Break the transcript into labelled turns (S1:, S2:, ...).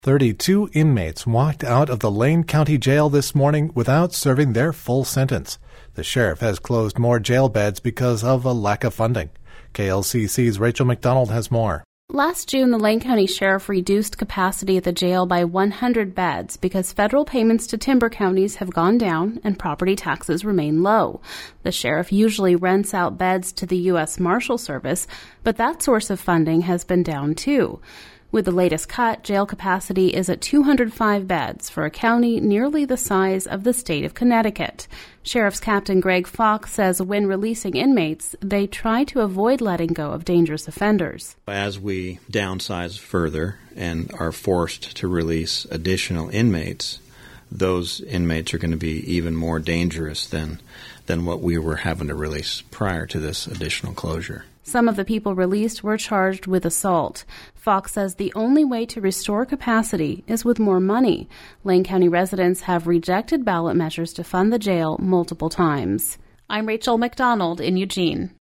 S1: 32 inmates walked out of the Lane County Jail this morning without serving their full sentence. The sheriff has closed more jail beds because of a lack of funding. KLCC's Rachel McDonald has more.
S2: Last June, the Lane County Sheriff reduced capacity at the jail by 100 beds because federal payments to timber counties have gone down and property taxes remain low. The sheriff usually rents out beds to the U.S. Marshal Service, but that source of funding has been down too. With the latest cut, jail capacity is at 205 beds for a county nearly the size of the state of Connecticut. Sheriff's Captain Greg Fox says when releasing inmates, they try to avoid letting go of dangerous offenders.
S3: As we downsize further and are forced to release additional inmates, those inmates are going to be even more dangerous than what we were having to release prior to this additional closure.
S2: Some of the people released were charged with assault. Fox says the only way to restore capacity is with more money. Lane County residents have rejected ballot measures to fund the jail multiple times. I'm Rachel McDonald in Eugene.